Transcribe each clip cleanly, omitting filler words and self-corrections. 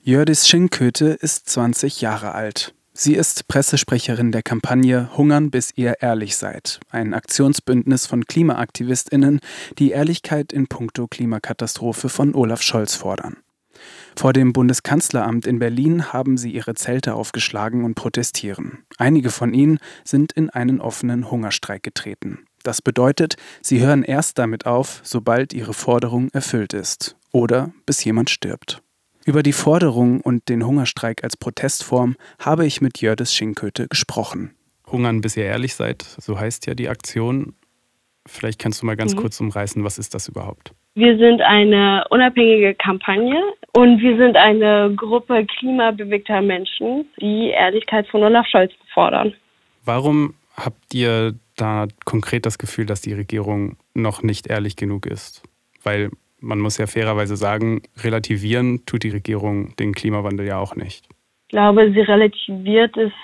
Hjördis Schinköthe ist 20 Jahre alt. Sie ist Pressesprecherin der Kampagne Hungern, bis ihr ehrlich seid. Ein Aktionsbündnis von KlimaaktivistInnen, die Ehrlichkeit in puncto Klimakatastrophe von Olaf Scholz fordern. Vor dem Bundeskanzleramt in Berlin haben sie ihre Zelte aufgeschlagen und protestieren. Einige von ihnen sind in einen offenen Hungerstreik getreten. Das bedeutet, sie hören erst damit auf, sobald ihre Forderung erfüllt ist oder bis jemand stirbt. Über die Forderung und den Hungerstreik als Protestform habe ich mit Hjördis Schinköthe gesprochen. Hungern, bis ihr ehrlich seid, so heißt ja die Aktion. Vielleicht kannst du mal ganz kurz umreißen, was ist das überhaupt? Wir sind eine unabhängige Kampagne und wir sind eine Gruppe klimabewegter Menschen, die Ehrlichkeit von Olaf Scholz fordern. Warum habt ihr da konkret das Gefühl, dass die Regierung noch nicht ehrlich genug ist? Weil man muss ja fairerweise sagen, relativieren tut die Regierung den Klimawandel ja auch nicht. Ich glaube, sie relativiert es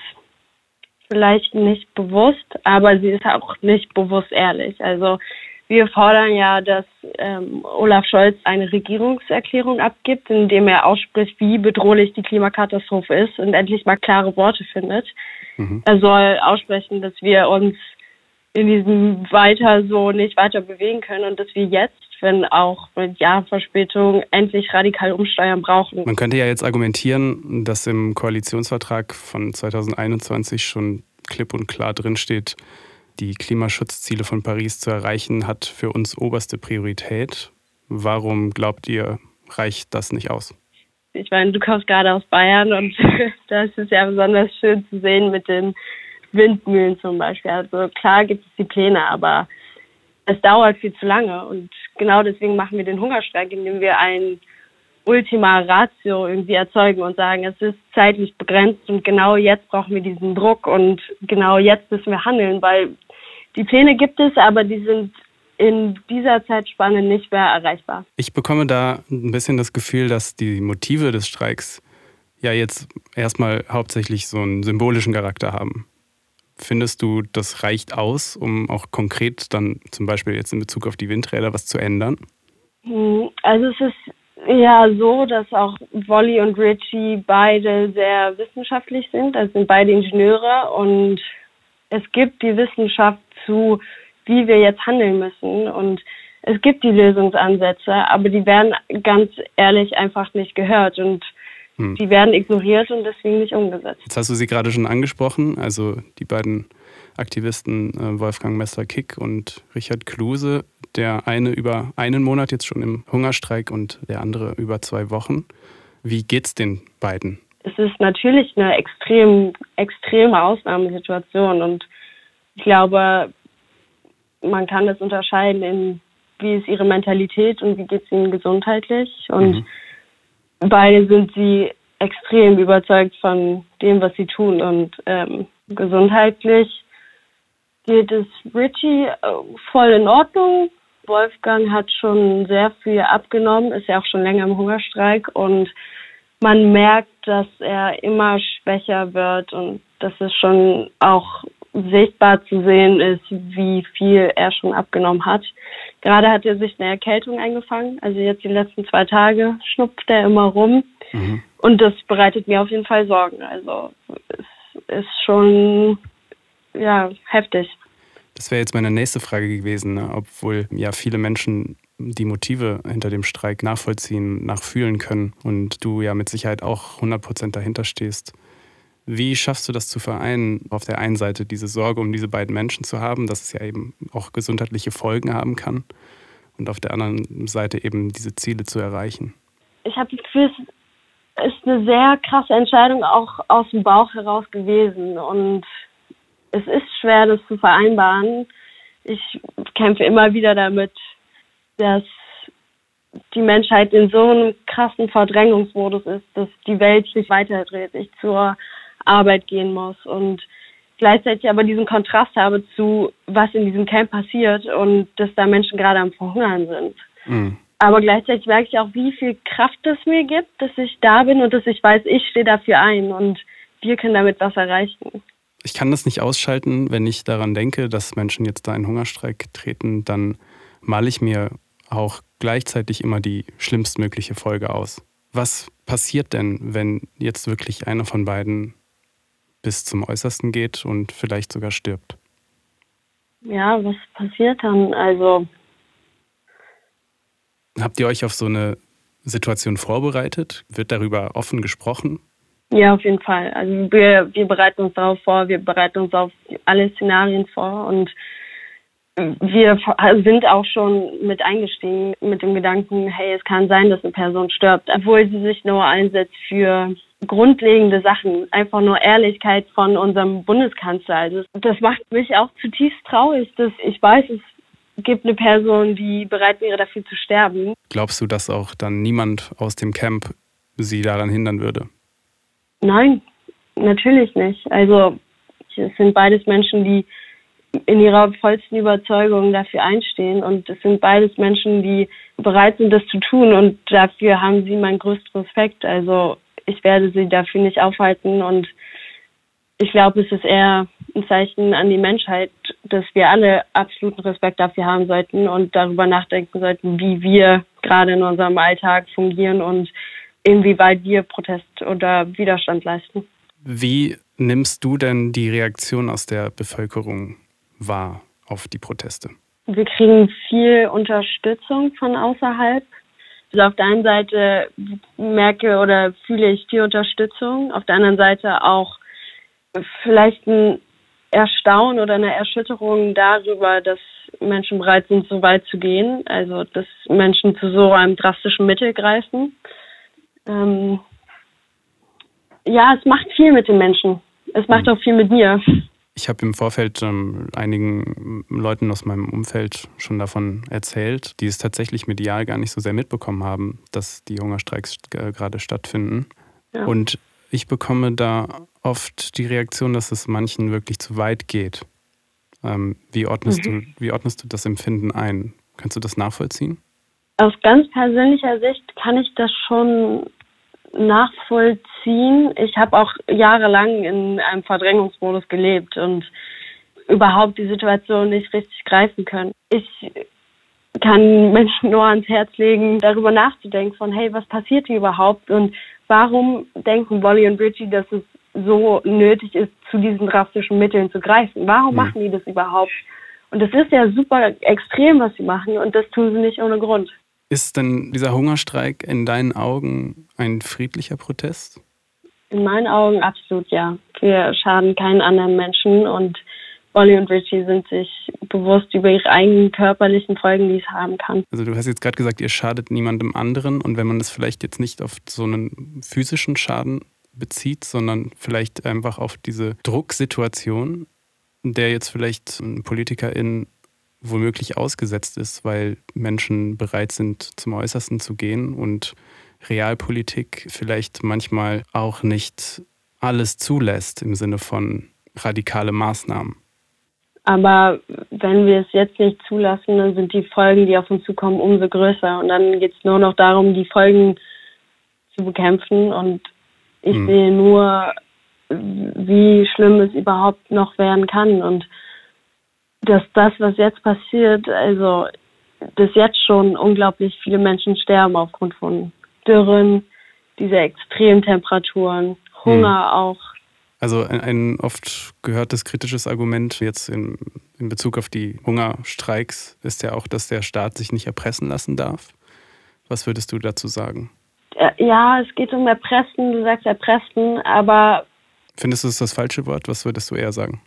vielleicht nicht bewusst, aber sie ist auch nicht bewusst ehrlich. Also wir fordern ja, dass Olaf Scholz eine Regierungserklärung abgibt, indem er ausspricht, wie bedrohlich die Klimakatastrophe ist und endlich mal klare Worte findet. Er soll aussprechen, dass wir uns in diesem weiter so nicht weiter bewegen können und dass wir jetzt, wenn auch mit Jahresverspätung, endlich radikal umsteuern brauchen. Man könnte ja jetzt argumentieren, dass im Koalitionsvertrag von 2021 schon klipp und klar drinsteht, die Klimaschutzziele von Paris zu erreichen, hat für uns oberste Priorität. Warum glaubt ihr, reicht das nicht aus? Ich meine, du kommst gerade aus Bayern und da ist es ja besonders schön zu sehen mit den Windmühlen zum Beispiel. Also klar gibt es die Pläne, aber es dauert viel zu lange. Und genau deswegen machen wir den Hungerstreik, indem wir ein Ultima Ratio irgendwie erzeugen und sagen, es ist zeitlich begrenzt und genau jetzt brauchen wir diesen Druck und genau jetzt müssen wir handeln, weil die Pläne gibt es, aber die sind in dieser Zeitspanne nicht mehr erreichbar. Ich bekomme da ein bisschen das Gefühl, dass die Motive des Streiks ja jetzt erstmal hauptsächlich so einen symbolischen Charakter haben. Findest du, das reicht aus, um auch konkret dann zum Beispiel jetzt in Bezug auf die Windräder was zu ändern? Also es ist ja so, dass auch Wolli und Richie beide sehr wissenschaftlich sind, also sind beide Ingenieure und es gibt die Wissenschaft zu, wie wir jetzt handeln müssen und es gibt die Lösungsansätze, aber die werden ganz ehrlich einfach nicht gehört und die werden ignoriert und deswegen nicht umgesetzt. Jetzt hast du sie gerade schon angesprochen, also die beiden Aktivisten Wolfgang Messer-Kick und Richard Kluse. Der eine über einen Monat jetzt schon im Hungerstreik und der andere über 2 Wochen. Wie geht's den beiden? Es ist natürlich eine extreme Ausnahmesituation und ich glaube, man kann das unterscheiden in wie ist ihre Mentalität und wie geht es ihnen gesundheitlich und beide sind sie extrem überzeugt von dem, was sie tun und gesundheitlich geht es Richie voll in Ordnung. Wolfgang hat schon sehr viel abgenommen, ist ja auch schon länger im Hungerstreik und man merkt, dass er immer schwächer wird und dass es schon auch sichtbar zu sehen ist, wie viel er schon abgenommen hat. Gerade hat er sich eine Erkältung eingefangen, also jetzt die letzten 2 Tage schnupft er immer rum und das bereitet mir auf jeden Fall Sorgen. Also es ist schon heftig. Das wäre jetzt meine nächste Frage gewesen, ne? Obwohl ja viele Menschen die Motive hinter dem Streik nachvollziehen, nachfühlen können und du ja mit Sicherheit auch 100% dahinter stehst. Wie schaffst du das zu vereinen, auf der einen Seite diese Sorge um diese beiden Menschen zu haben, dass es ja eben auch gesundheitliche Folgen haben kann und auf der anderen Seite eben diese Ziele zu erreichen? Ich habe das Gefühl, es ist eine sehr krasse Entscheidung auch aus dem Bauch heraus gewesen und es ist schwer, das zu vereinbaren. Ich kämpfe immer wieder damit, dass die Menschheit in so einem krassen Verdrängungsmodus ist, dass die Welt sich weiterdreht, ich zur Arbeit gehen muss und gleichzeitig aber diesen Kontrast habe zu, was in diesem Camp passiert und dass da Menschen gerade am Verhungern sind. Aber gleichzeitig merke ich auch, wie viel Kraft es mir gibt, dass ich da bin und dass ich weiß, ich stehe dafür ein und wir können damit was erreichen. Ich kann das nicht ausschalten, wenn ich daran denke, dass Menschen jetzt da in Hungerstreik treten, dann male ich mir auch gleichzeitig immer die schlimmstmögliche Folge aus. Was passiert denn, wenn jetzt wirklich einer von beiden bis zum Äußersten geht und vielleicht sogar stirbt? Ja, was passiert dann? Also, Habt ihr euch auf so eine Situation vorbereitet? Wird darüber offen gesprochen? ja, auf jeden Fall. Also wir bereiten uns darauf vor, wir bereiten uns auf alle Szenarien vor und wir sind auch schon mit eingestiegen mit dem Gedanken, hey, es kann sein, dass eine Person stirbt, obwohl sie sich nur einsetzt für grundlegende Sachen. Einfach nur Ehrlichkeit von unserem Bundeskanzler. Also das macht mich auch zutiefst traurig, dass ich weiß, es gibt eine Person, die bereit wäre, dafür zu sterben. Glaubst du, dass auch dann niemand aus dem Camp sie daran hindern würde? Nein, natürlich nicht. Also es sind beides Menschen, die in ihrer vollsten Überzeugung dafür einstehen und es sind beides Menschen, die bereit sind, das zu tun und dafür haben sie meinen größten Respekt. Also ich werde sie dafür nicht aufhalten und ich glaube, es ist eher ein Zeichen an die Menschheit, dass wir alle absoluten Respekt dafür haben sollten und darüber nachdenken sollten, wie wir gerade in unserem Alltag fungieren und inwieweit wir Protest oder Widerstand leisten. Wie nimmst du denn die Reaktion aus der Bevölkerung wahr auf die Proteste? Wir kriegen viel Unterstützung von außerhalb. Also auf der einen Seite merke oder fühle ich die Unterstützung, auf der anderen Seite auch vielleicht ein Erstaunen oder eine Erschütterung darüber, dass Menschen bereit sind, so weit zu gehen, also dass Menschen zu so einem drastischen Mittel greifen. Ja, es macht viel mit den Menschen. Es macht auch viel mit mir. Ich habe im Vorfeld einigen Leuten aus meinem Umfeld schon davon erzählt, die es tatsächlich medial gar nicht so sehr mitbekommen haben, dass die Hungerstreiks gerade stattfinden. Ja. Und ich bekomme da oft die Reaktion, dass es manchen wirklich zu weit geht. Wie ordnest du das Empfinden ein? Kannst du das nachvollziehen? Aus ganz persönlicher Sicht kann ich das schon nachvollziehen. Ich habe auch jahrelang in einem Verdrängungsmodus gelebt und überhaupt die Situation nicht richtig greifen können. Ich kann Menschen nur ans Herz legen, darüber nachzudenken von, hey, was passiert hier überhaupt und warum denken Wolli und Richie, dass es so nötig ist, zu diesen drastischen Mitteln zu greifen? Warum machen die das überhaupt? Und das ist ja super extrem, was sie machen und das tun sie nicht ohne Grund. Ist denn dieser Hungerstreik in deinen Augen ein friedlicher Protest? In meinen Augen absolut ja. Wir schaden keinen anderen Menschen und Wolli und Richie sind sich bewusst über ihre eigenen körperlichen Folgen, die es haben kann. Also du hast jetzt gerade gesagt, ihr schadet niemandem anderen und wenn man das vielleicht jetzt nicht auf so einen physischen Schaden bezieht, sondern vielleicht einfach auf diese Drucksituation, der jetzt vielleicht ein PolitikerIn womöglich ausgesetzt ist, weil Menschen bereit sind, zum Äußersten zu gehen und Realpolitik vielleicht manchmal auch nicht alles zulässt im Sinne von radikale Maßnahmen. Aber wenn wir es jetzt nicht zulassen, dann sind die Folgen, die auf uns zukommen, umso größer. Und dann geht es nur noch darum, die Folgen zu bekämpfen. Und ich sehe nur, wie schlimm es überhaupt noch werden kann. Und dass das, was jetzt passiert, also dass jetzt schon unglaublich viele Menschen sterben aufgrund von Dürren, dieser extremen Temperaturen, Hunger auch. Also ein oft gehörtes kritisches Argument jetzt in Bezug auf die Hungerstreiks ist ja auch, dass der Staat sich nicht erpressen lassen darf. Was würdest du dazu sagen? Ja, es geht um Erpressen, du sagst Erpressen, aber... Findest du es das falsche Wort? Was würdest du eher sagen?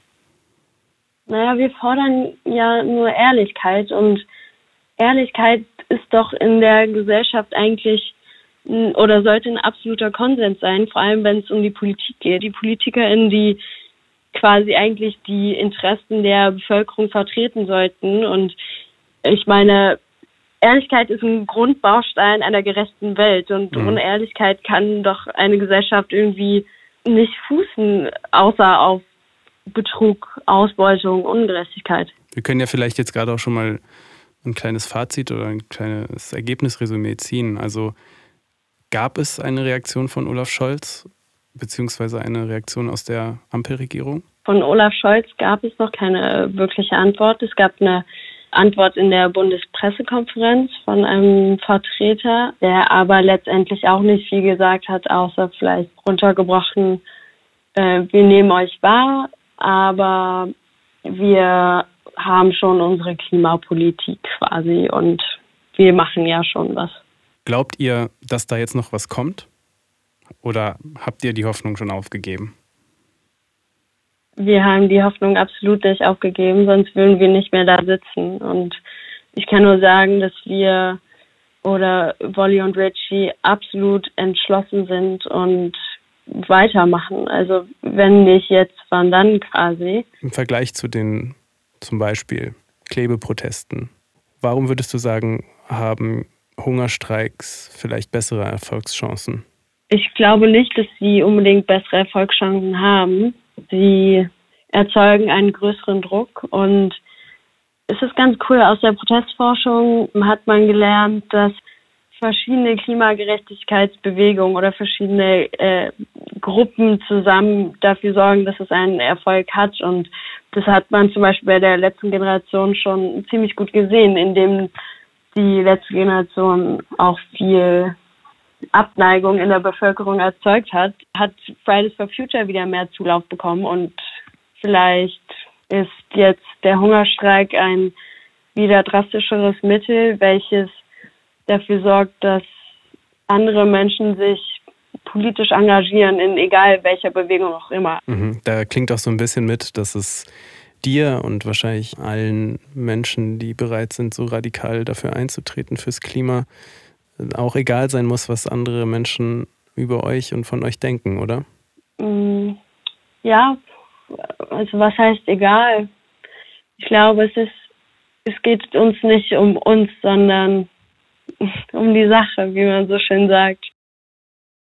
Naja, wir fordern ja nur Ehrlichkeit und Ehrlichkeit ist doch in der Gesellschaft eigentlich oder sollte ein absoluter Konsens sein, vor allem wenn es um die Politik geht. Die PolitikerInnen, die quasi eigentlich die Interessen der Bevölkerung vertreten sollten. Und ich meine, Ehrlichkeit ist ein Grundbaustein einer gerechten Welt und ohne Ehrlichkeit kann doch eine Gesellschaft irgendwie nicht fußen, außer auf Betrug, Ausbeutung, Ungerechtigkeit. Wir können ja vielleicht jetzt gerade auch schon mal ein kleines Fazit oder ein kleines Ergebnisresümee ziehen. Also gab es eine Reaktion von Olaf Scholz beziehungsweise eine Reaktion aus der Ampelregierung? Von Olaf Scholz gab es noch keine wirkliche Antwort. Es gab eine Antwort in der Bundespressekonferenz von einem Vertreter, der aber letztendlich auch nicht viel gesagt hat, außer vielleicht runtergebrochen, wir nehmen euch wahr, aber wir haben schon unsere Klimapolitik quasi und wir machen ja schon was. Glaubt ihr, dass da jetzt noch was kommt? Oder habt ihr die Hoffnung schon aufgegeben? Wir haben die Hoffnung absolut nicht aufgegeben, sonst würden wir nicht mehr da sitzen. Und ich kann nur sagen, dass wir oder Wolli und Richie absolut entschlossen sind und weitermachen. Also wenn nicht jetzt, wann dann quasi? Im Vergleich zu den zum Beispiel Klebeprotesten, warum würdest du sagen, haben Hungerstreiks vielleicht bessere Erfolgschancen? Ich glaube nicht, dass sie unbedingt bessere Erfolgschancen haben. Sie erzeugen einen größeren Druck und es ist ganz cool, aus der Protestforschung hat man gelernt, dass verschiedene Klimagerechtigkeitsbewegungen oder verschiedene Gruppen zusammen dafür sorgen, dass es einen Erfolg hat. Und das hat man zum Beispiel bei der letzten Generation schon ziemlich gut gesehen, indem die letzte Generation auch viel Abneigung in der Bevölkerung erzeugt hat Fridays for Future wieder mehr Zulauf bekommen und vielleicht ist jetzt der Hungerstreik ein wieder drastischeres Mittel, welches dafür sorgt, dass andere Menschen sich politisch engagieren, in egal welcher Bewegung auch immer. Da klingt auch so ein bisschen mit, dass es dir und wahrscheinlich allen Menschen, die bereit sind, so radikal dafür einzutreten fürs Klima, auch egal sein muss, was andere Menschen über euch und von euch denken, oder? Ja, also was heißt egal? Ich glaube, es geht uns nicht um uns, sondern um die Sache, wie man so schön sagt.